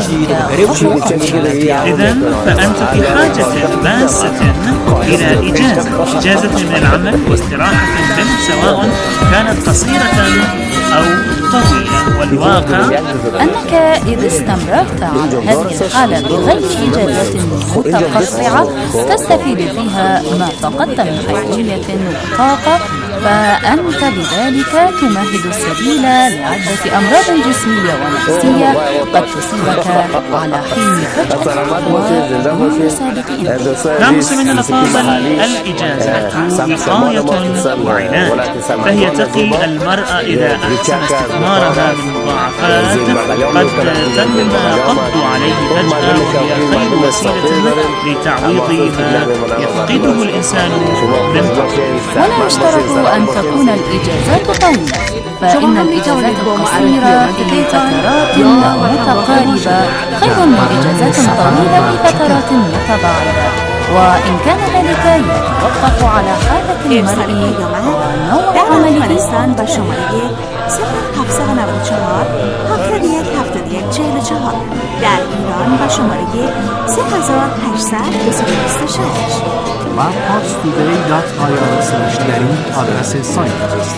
مواهبك. إذا فأنت في حاجة ماسة إلى إجازة إجازة من العمل واستراحة منه، سواء كانت قصيرة أو طويلة. والواقع أنك إذا استمررت على هذه الحالة بغير إجازات متقطعة تستفيد فيها ما فقدت من حيوية وطاقة، فأنت بذلك تمهد السبيل لعدة أمراض جسمية ونفسية قد تصيبك على حين فجأة ودون سابق. نعم سمعنا الأفاضل، الإجازة وقاية وعناية، فهي تقي المرأة إذا أحسن استثمارها من مضاعفات قد تم قبض عليه فجأة، وهي خير وسيلة لتعويض ما يفقده الإنسان من طاقته. ولا يشترط أن تكون الإجازات طويلة، فإن الإجازات القصيرة في فترات متقاربة خير من إجازات طويلة في فترات متباعدة، وإن كان ذلك يتوقف على حالة المرء ونوع عمله. افغانستان با شماره صفر هفتصد و نود و چهار هفتاد و یک هفتاد و یک چهل و چهار، در ایران با شماره سه هزار و هشتصد و بیست و شش. و پاکس تودی دات آی آر اسلش در این آدرس سایت است.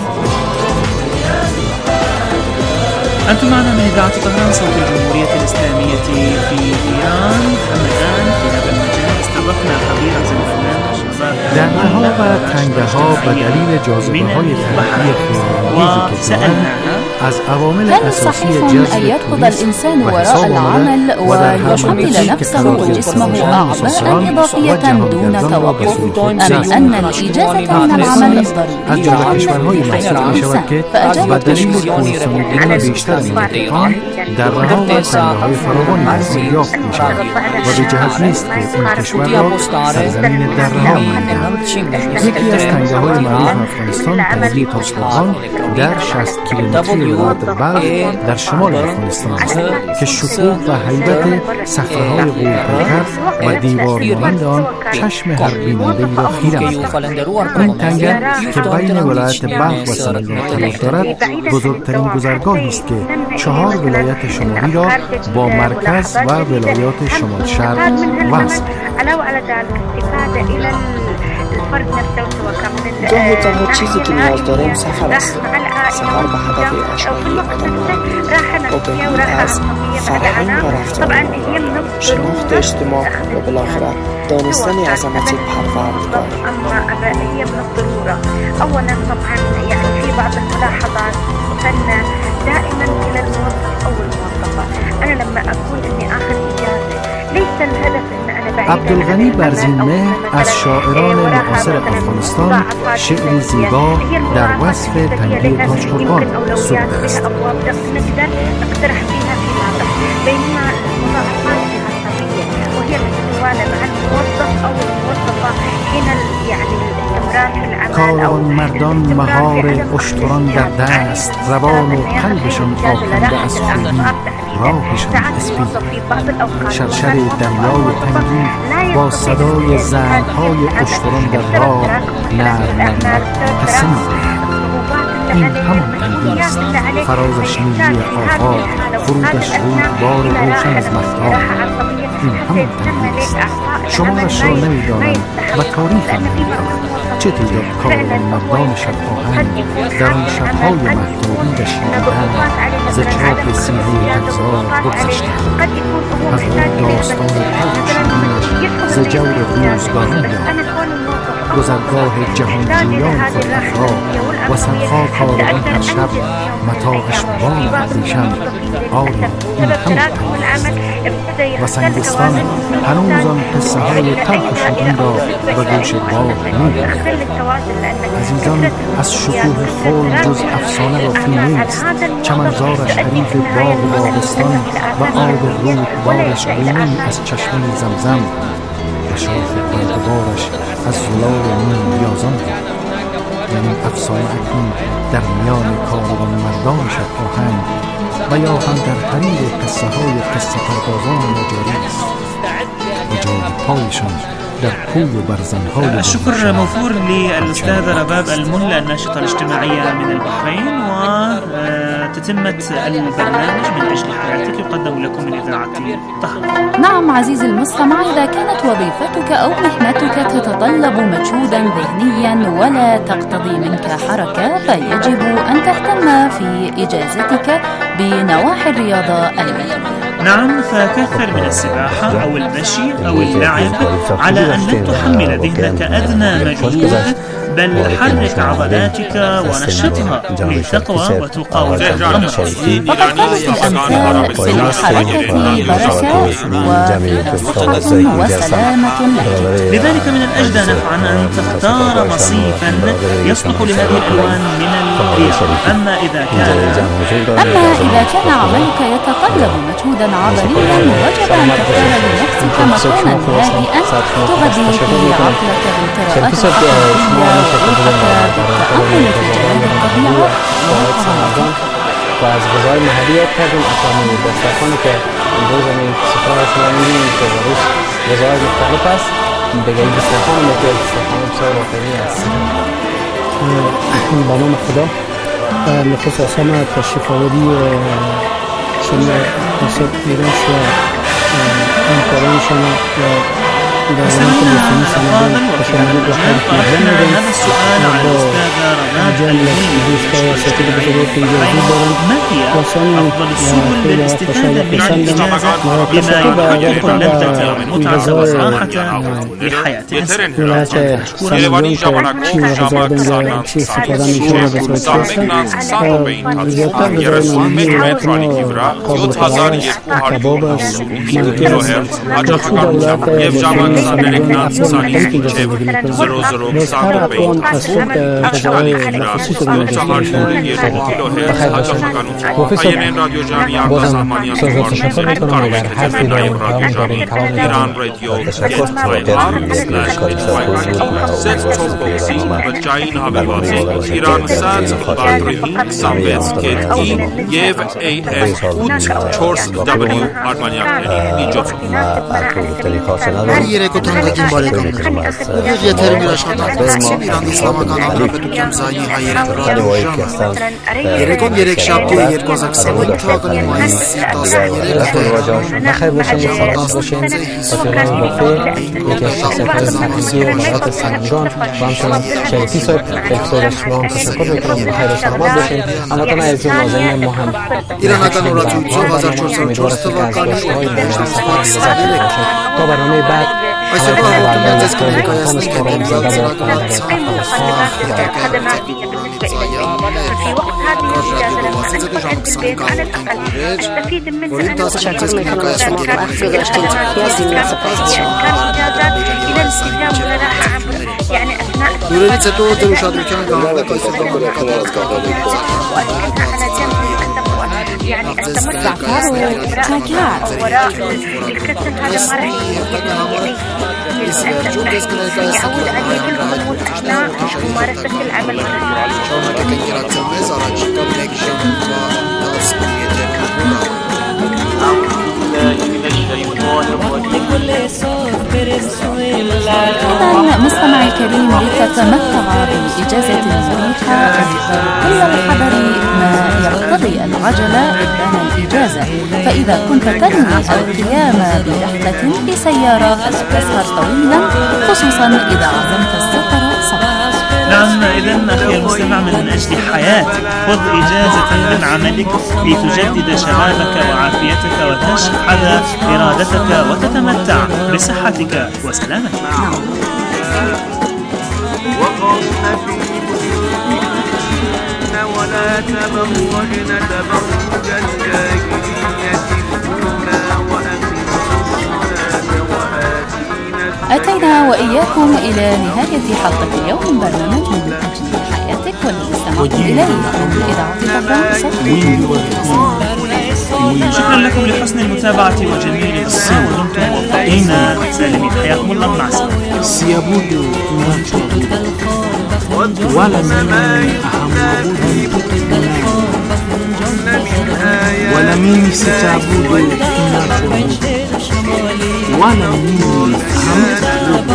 أنتم معنا من إذاعة طهران صوت الجمهورية الإسلامية في إيران. الآن في هذا المجال استضفنا خبيرا زي الفنان دهنها و تنگه ها به دلیل جاذبه های طبیعی خیالیزی که دارند از عوامل اساسی جذب أن يركض الإنسان وراء العمل ويحمل نفسه وجسمه أعباء إضافية دون توقف، أم أن الإجازة من العمل ضرورية للإنسان؟ فأجاب به دلیل کنسوم بودن بیشتر نیروان درها و تنگه‌های فراوانی از آن یافت می‌شود و به جهت نیست که این کشور را سرزمین درها مانند. یکی از تنگه‌های معروف افغانستان تنگه تاشقرغان در شصت کیلومتری واد بلخ در شمال افغانستان است که شکوه و هیبت صخره‌های غول‌پیکر و دیوار مانند آن چشم هر بیننده‌ای را خیره می‌کند. این تنگه که بین ولایت بلخ و سمنگان تناب دارد بزرگترین گذرگاهی است که چهار ولایت شمالی را با مرکز و ولایات شمال شرق وصل. جاه تنها چیزی که نیاز داریم سفر است. سفر به هدف اشغالی آدم‌ها و به این از فرهنگ و رفتار شناخت اجتماع و بالاخره دانستن عظمت پروردگار. هي من الضرورة. أولا طبعا يعني في بعض الملاحظات وصلنا دائما إلى الموظف أو الموظفة. أنا لما أقول إني آخذ إجازة ليس الهدف إن أنا عبدالغنی برزین‌مهر از شاعران معاصر افغانستان شعری زیبا در وصف تنگی تاج قربان سروده است. بينما المضاعفات العصبية وهي التي تتوالى مع الموظف أو الموظفة حين يعني الاستمرار في العمل کاروان مردان مهار اشتران در دست، روان و قلبشان آکنده از خوبی، راهشان اسپید. شرشر دریای تنگی با صدای زنهای اشتران در راه نرم نرم پسند. این همان تنگی است، فرازش نیروی آفاق، فرودش روی بار روشن از مفتاح. این همان تنگی است، شمارش را نمیدانم و تاریخ نمیدانم. چه تعداد کاروان مردان شب آهنگ در آن شبهای مهتابی و شیرین‌رنگ ز چاپ سیره ابزار بگذشتند. از آن داستان تلخ شیرینش ز جور روزگاران یاد. گذرگاه جهانجویان خودافراح و صدها کاروان هر شب متاعش بان ابریشم. آیا این همون تنگی و سنگستان هنوز آن قصه های تلخ شیرین را به گوش باغ می‌برد. عزیزان، از شکوه خلد جز افسانه را فی نیست. چمنزارش حریف باغ و باغستان و آب رودبارش عیون از چشمه زمزم و شاخ بردبارش از زلال نیم بیازان. و این افسانه اکنون در میان کاروان مردان شب آهنگ و یا هم در حریر قصه های قصه پردازان مجاری است و جای پایشان در کوی و برزنهای. الشكر موفور للأستاذ رباب الملا الناشطة الاجتماعية من البحرين، وتتمة البرنامج من أجل حياتك يقدم لكم من إذاعة طهران. نعم عزيزي المستمع، إذا كانت وظيفتك أو مهنتك تتطلب مجهودا ذهنيا ولا تقتضي منك حركة، فيجب أن تهتم في إجازتك بنواحي الرياضة البدنية. نعم، فكثر من السباحة أو المشي أو اللعب على أن لا تحمل ذهنك أدنى مجهود، بل حرك عضلاتك ونشطها لتقوى وتقاوم الأمراض. وقد قالت الأمثال في الحركة بركة وفي صحة وسلامة لك. لذلك من الأجدى نفعا أن تختار مصيفا يصلح لهذه الألوان من الرياض. أما إذا كان أما إذا كان عملك يتطلب مجهودا عضليا، وجب أن تختار لنفسك مكانا هادئا تغذي فيه عقلك بالقراءات العقلية والحركة بالتأمل في جمال الطبيعة والطبيعة. و از غذای محلی یاد کردیم اطلامی دسترخوانی که امروز همین سفرهای شما می‌بینیم که روش غذای مختلف است. دیگه این دسترخوان هم که دسترخوان بسیار واقعی است. با نام خدا نخست از همه تشریف آوری شما اصد ایران و همکاران شما و وسألنا فاضل وكذلك طرحنا هذا السؤال على الأستاذ رباب ما هي أفضل السبل للاستفادة من الإجازة بما يحقق اللذة والمتعة والراحة لحياة الإنسان. երեկոն երեք շաբթի երկու հազար քսանհինգ թվականի մայիսի տասներեքը بخیر باشین، سلامت باشین، خاطران وفای یکی از شخصیت‌های فرهنگی و حیات سرانجام و همچنان شریفی صاحب اکسور شما هم تشکر میکنم. بخیر و سلامت باشین. هموطن عزیز نازنین ما هم ایرانական օրացույցով հազար چهارصد و چهار թվականի تا برنامه بعد այսօրվա հաղորդումն ձեզ կներկայացնենք հետևյալ ծրագրով: في وقت هذه الإجازة لما أنا بقعد بالبيت على الأقل أستفيد منها أنا وأشوف كان إجازات إلى الالتزام والراحة يعني أثناء Důležitě se toho tedy šadru kyan kahve kayse damla kadar وأتركها على جنب يعني أستمر وراء الكسل هذا ما راح يعني يعود عليه بالخطوة أثناء ممارسة العمل إذا مستمعي الكريم لتتمتع بإجازة مريحة كل الحذر ما يقتضي العجلة إبان الإجازة، فإذا كنت تنوي القيام برحلة بسيارة فلتسهر طويلا خصوصا إذا عزمت السفر صباحا. نعم، إذن أخي المستمع من أجل حياتك خذ إجازة من عملك لتجدد شبابك وعافيتك وتشحذ إرادتك وتتمتع بصحتك وسلامتك. وقرن في بيوتكن ولا تبرجن تبرج الجاهلية الأولى وأقمنا الصلاة وآتينا أتينا وإياكم إلى نهاية حلقة اليوم من برنامج من أجل حياتك والذي استمعتم إليه من إذاعة طهران صوت. شكرا لكم لحسن المتابعة وجميل الإصغاء ودمتم موفقين سالمين، حياكم الله مع السلامة. Siabudu tunachoabudu wala mimi ahamuabudu wala mimi sitaabudu tunachoabudu wala mimi hamtaabudu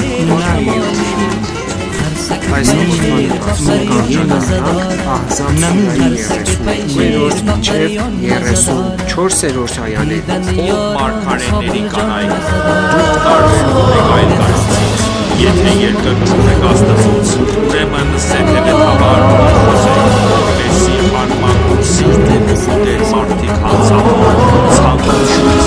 Yeteğir gökyüzüne gazda olsun, Reman'ı sende ve havar Besi parmak uçsizde Kude martik hansam Sağlaşımız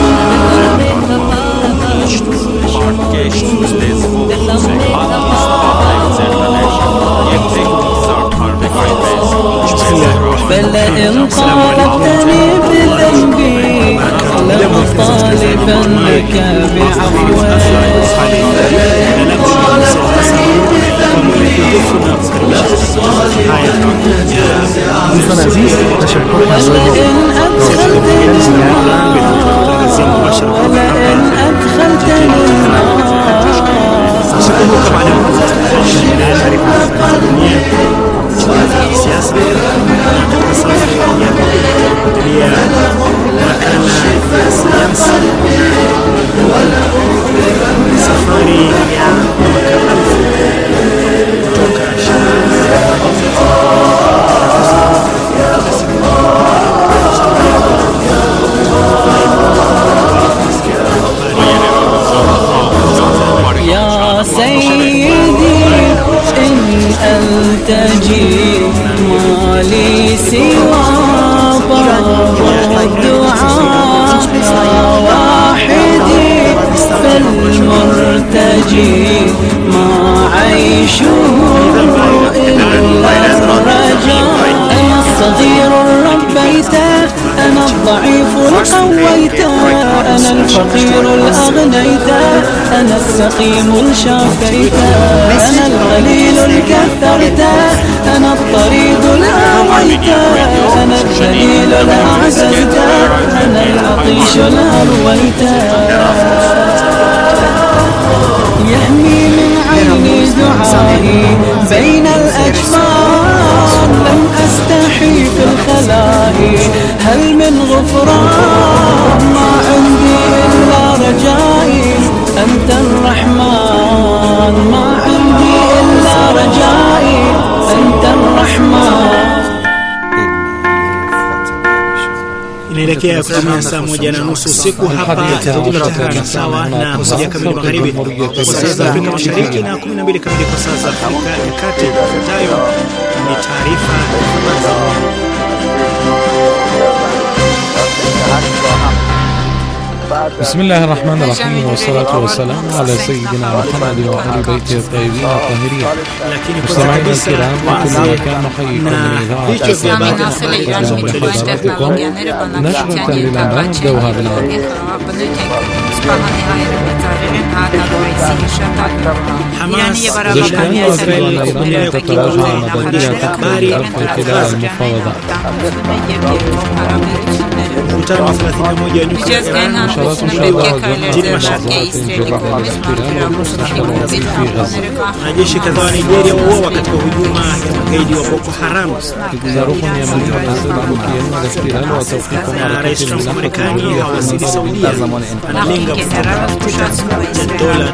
İştu, part geçtuz Lezvu, Zekhanımız Bağlayıp zerleneş Yetek zartar ve gaybez فلئن طالبتني بذنبي لمطالبا لك ولئن أدخلتني سياسة هي مكان سفاري يا يا سيدي إن ألتجي ما لي سوى ضرب الدعاء واحدي فالمرتجي ما عيشه إلا الرجاء. أنا الصغير ربيت، أنا الضعيف القويت، أنا الفقير الأغنيت، أنا السقيم الشافيت، أنا القليل الكثرت، أنا الطريد الآويت، أنا الجليل الأعززت، أنا العطيش الأرويت. يحمي من عيني دعائي بين الأجفان، لم أستحي في الخلائي هل من غفران، ما عندي إلا رجائي أنت الرحمن، ما عندي إلا رجائي أنت الرحمن. Inaelekea kutumia saa moja na nusu usiku hapa Tehran, sawa na moja kamili magharibi kwa saa za Afrika Mashariki na kumi na mbili kamili kwa saa za Afrika ya Kati. Ifuatayo ni taarifa ya habari. بسم الله الرحمن الرحيم والصلاة والسلام على سيدنا محمد وآل بيته الطيبين الطاهرين. مستمعينا الكرام في كل مكان نحييكم من إذاعة حضراتكم نشرة للأنباء نبدأها بالآن. زوجتان وإسرائيل أيضا تتراجع مبادئ تقليد الألف خلال المفاوضات. mkutano wa thelathini na moja wanajeshi kadhaa wa Nigeria wauawa katika hujuma ya magaidi wa Boko Haram. Na rais Trump wa Marekani hawasili Saudia analenga dola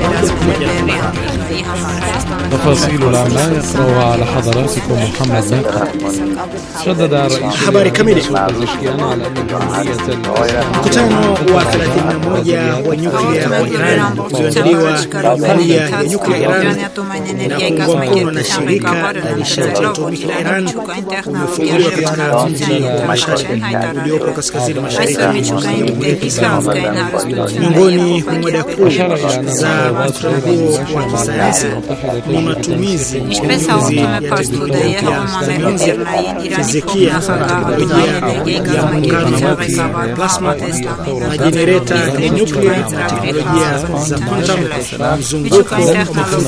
تفاصيل الأعمال يقرأها على حضراتكم محمد باقر. شدد رئيس habari kamili. Pezeshkian على أن جمهورية mkutano wa thelathini na moja wa nyuklia wa Iran ulioandaliwa na jumuiya ya nyuklia Iran na kuungwa mkono na shirika la nishati ya atomiki la Iran umefunguliwa katika mji wa Mashhad uliopo kaskazini mashariki mwa Jamhuri ya Kiislamu. Miongoni mwa mada kuu za mkutano huo wa kisayansi ni matumizi ya teknolojia za nyuklia, fizikia, teknolojia ya muungano wa plasma, majenereta ya nyuklia, teknolojia za quantum, mzunguko